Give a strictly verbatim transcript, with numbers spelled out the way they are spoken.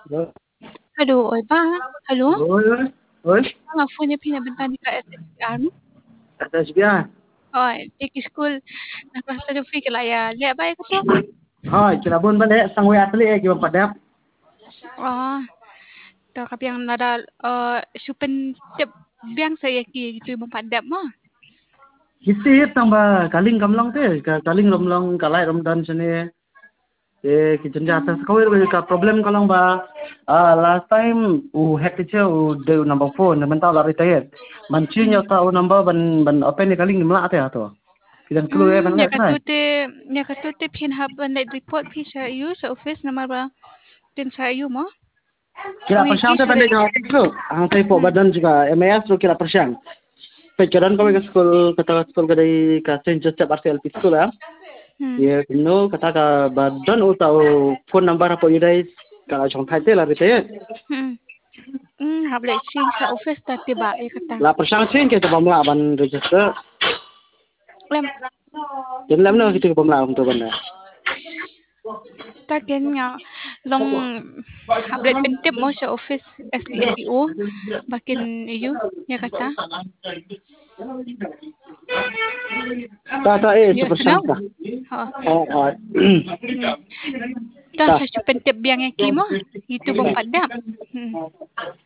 Rồi, Aduh, oi ba, halo? rồi, rồi, rồi, Nga phone niya pinabenta ni ka S H R mo? S S B I. Oy, tiki school nagrasa do free kalaya. Liya ba ka to? Rồi, chỉ là buôn bán lẻ, sang quay atli eh, kibang padap. Ah, ta kapiyang nada uh, supen tip biang saya ki gitu mo padap mo. Kita hit tambah kaling kamlang te, ka- kaling romlong kalai romdan sini. Eh, kitchen jata Hmm. kau itu ka problem kalang ba. Ah, last time u hack itu u de number phone, naman tahu lari tayet. Manci Hmm. nyata u number ban ban open ni kaling nimla ate ato. Kita kelu eh Hmm, bang ya lek ka nai. tute ya ka tute pin hab like report pi sa you sa office na mara tin sa you mo. Kira Wiki persiang te sa balik ngau tu. Ang tay po hmm. badan juga M A S tu kira persiang. Pikiran kau ke school kata school kadai ka Saint Joseph R C L P school ah. Hmm. Ye no kata ka badan u tau phone number apa idai kala chong thai te la rite ye. Hmm. Hmm, hab like change sa office ta tiba ya kata. La persiang sin ke tu bamla ban register. Lem. Jadi lam no Hmm. kitu bamla um tu ban. Takin nga long hablet pentip mo sa office S D S E O bakin iyo nya kata Ta ta eh yo super tunaw sang ta. ha Oh oh. hmm ta Ta. sa su pentip biang yang kimo itu bang padam hmm